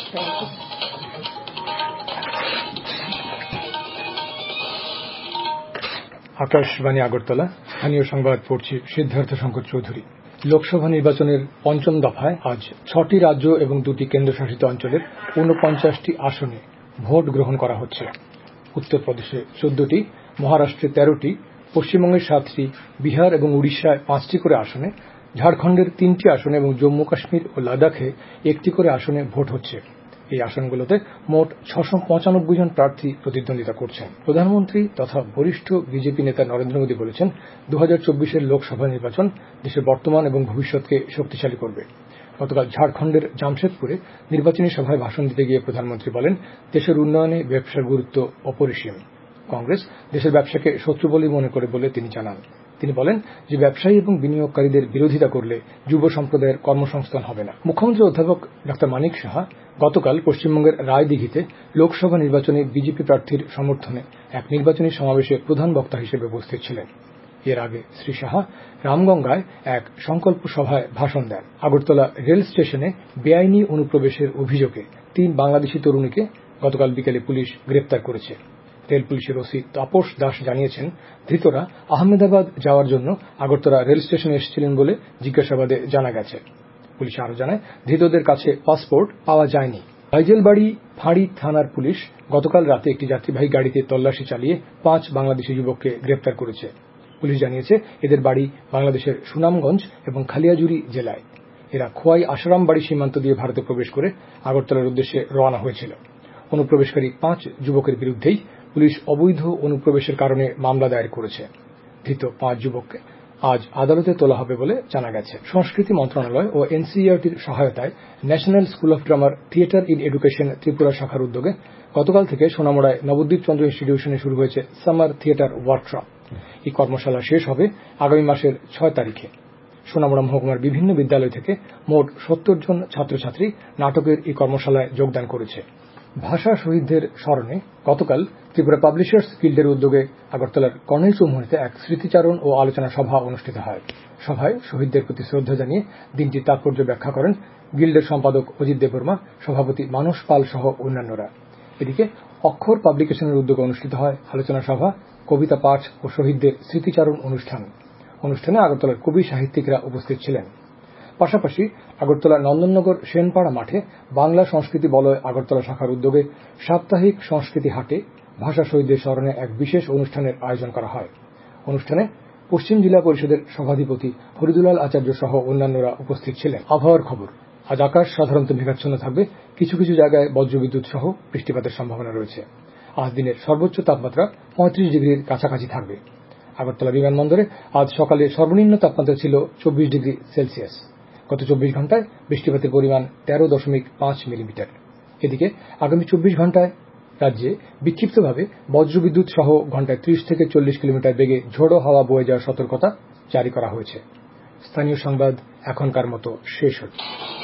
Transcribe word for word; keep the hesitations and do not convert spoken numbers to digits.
আকাশবাণী আগরতলা, স্থানীয় সংবাদ পড়ছি সিদ্ধার্থ শঙ্কর চৌধুরী। লোকসভা নির্বাচনের পঞ্চম দফায় আজ ছটি রাজ্য এবং দুটি কেন্দ্রশাসিত অঞ্চলের ঊনপঞ্চাশটি আসনে ভোট গ্রহণ করা হচ্ছে। উত্তরপ্রদেশে চোদ্দটি, মহারাষ্ট্রে তেরোটি, পশ্চিমবঙ্গের সাতটি, বিহার এবং উড়িষ্যায় পাঁচটি করে আসনে, ঝাড়খণ্ডের তিনটি আসনে এবং জম্মু কাশ্মীর ও লাদাখে একটি করে আসনে ভোট হচ্ছে। এই আসনগুলোতে মোট ছশো পঁচানব্বই জন প্রার্থী প্রতিদ্বন্দ্বিতা করছেন। প্রধানমন্ত্রী তথা বরিষ্ঠ বিজেপি নেতা নরেন্দ্র মোদী বলেছেন, দু হাজার চব্বিশের লোকসভা নির্বাচন দেশের বর্তমান এবং ভবিষ্যৎকে শক্তিশালী করবে। গতকাল ঝাড়খণ্ডের জামশেদপুরে নির্বাচনী সভায় ভাষণ দিতে গিয়ে প্রধানমন্ত্রী বলেন, দেশের উন্নয়নে ব্যবসার গুরুত্ব অপরিসীম। কংগ্রেস দেশের ব্যবসাকে শত্রু বলেই মনে করে বলে তিনি জানান। তিনি বলেন যে ব্যবসায়ী এবং বিনিয়োগকারীদের বিরোধিতা করলে যুব সম্প্রদায়ের কর্মসংস্থান হবে না। মুখ্যমন্ত্রী অধ্যাপক ডক্টর মানিক সাহা গতকাল পশ্চিমবঙ্গের রায়দিঘিতে লোকসভা নির্বাচনে বিজেপি প্রার্থীর সমর্থনে এক নির্বাচনী সমাবেশে প্রধান বক্তা হিসেবে উপস্থিত ছিলেন। এর আগে শ্রী সাহা রামগঙ্গায় এক সংকল্প সভায় ভাষণ দেন। আগরতলা রেল স্টেশনে বেআইনি অনুপ্রবেশের অভিযোগে তিন বাংলাদেশি তরুণীকে গতকাল বিকেলে পুলিশ গ্রেপ্তার করেছে। রেল পুলিশের ওসি তাপস দাস জানিয়েছেন, ধৃতরা আহমেদাবাদ যাওয়ার জন্য আগরতলা রেল স্টেশনে এসেছিলেন বলে জিজ্ঞাসাবাদে জানা গেছে। পুলিশ আরো জানায়, ধৃতদের কাছে পাসপোর্ট পাওয়া যায়নি। বাইজেলবাড়ি ফাঁড়ি থানার পুলিশ গতকাল রাতে একটি যাত্রীবাহী গাড়িতে তল্লাশি চালিয়ে পাঁচ বাংলাদেশি যুবককে গ্রেপ্তার করেছে। পুলিশ জানিয়েছে, এদের বাড়ি বাংলাদেশের সুনামগঞ্জ এবং খালিয়াজুরি জেলায়। এরা খোয়াই আসারাম বাড়ি সীমান্ত দিয়ে ভারতে প্রবেশ করে আগরতলার উদ্দেশ্যে রওনা হয়েছিল। অনুপ্রবেশকারী পাঁচ যুবকের বিরুদ্ধেই পুলিশ অবৈধ অনুপ্রবেশের কারণে মামলা দায়ের করেছে। ধৃত পাঁচ যুবককে আজ আদালতে তোলা হবে বলে জানা গেছে। সংস্কৃতি মন্ত্রণালয় ও এনসিইআরটির সহায়তায় ন্যাশনাল স্কুল অফ ড্রামার থিয়েটার ইন এডুকেশন ত্রিপুরা শাখার উদ্যোগে গতকাল থেকে সোনামুড়ায় নবদ্বীপ চন্দ্র ইনস্টিটিউশনে শুরু হয়েছে সামার থিয়েটার ওয়ার্কশপ। এই কর্মশালা শেষ হবে আগামী মাসের ছয় তারিখে। সোনামুড়া মহকুমার বিভিন্ন বিদ্যালয় থেকে মোট সত্তর জন ছাত্রছাত্রী নাটকের এই কর্মশালায় যোগদান করেছে। ভাষা শহীদদের স্মরণে গতকাল ত্রিপুরা পাবলিশার্স গিল্ডের উদ্যোগে আগরতলার কর্নেল চৌমুহনীতে এক স্মৃতিচারণ ও আলোচনা সভা অনুষ্ঠিত হয়। সভায় শহীদদের প্রতি শ্রদ্ধা জানিয়ে দিনটির তাৎপর্য ব্যাখ্যা করেন গিল্ডের সম্পাদক অজিত দেববর্মা, সভাপতি মানস পাল সহ অন্যান্যরা। এদিকে অক্ষর পাবলিকেশনের উদ্যোগে অনুষ্ঠিত হয় আলোচনা সভা, কবিতা পাঠ ও শহীদদের স্মৃতিচারণ অনুষ্ঠান। অনুষ্ঠানে আগরতলার কবি সাহিত্যিকরা উপস্থিত ছিলেন। পাশাপাশি আগরতলা নন্দননগর সেনপাড়া মাঠে বাংলা সংস্কৃতি বলয় আগরতলা শাখার উদ্যোগে সাপ্তাহিক সংস্কৃতি হাটে ভাষা শহীদদের স্মরণে এক বিশেষ অনুষ্ঠানের আয়োজন করা হয়। অনুষ্ঠানে পশ্চিম জেলা পরিষদের সভাধিপতি ফরিদুলাল আচার্য সহ অন্যান্যরা উপস্থিত ছিলেন। আবহাওয়ার খবর, আজ আকাশ সাধারণত মেঘাচ্ছন্ন থাকবে, কিছু কিছু জায়গায় বজ্রবিদ্যুৎ সহ বৃষ্টিপাতের সম্ভাবনা রয়েছে। আজ দিনের সর্বোচ্চ তাপমাত্রা পঁয়ত্রিশ ডিগ্রির কাছাকাছি থাকবে। আগরতলা বিমানবন্দরে আজ সকালে সর্বনিম্ন তাপমাত্রা ছিল চব্বিশ ডিগ্রি সেলসিয়াস। গত চব্বিশ ঘন্টায় বৃষ্টিপাতের পরিমাণ তেরো দশমিক পাঁচ মিলিমিটার। এদিকে আগামী চব্বিশ ঘন্টায় রাজ্যে বিক্ষিপ্তভাবে বজ্রবিদ্যুৎ সহ ঘন্টায় ত্রিশ থেকে চল্লিশ কিলোমিটার বেগে ঝোড়ো হাওয়া বয়ে যাওয়ার সতর্কতা জারি করা হয়েছে। স্থানীয় সংবাদ এখনকার মতো শেষ হচ্ছে।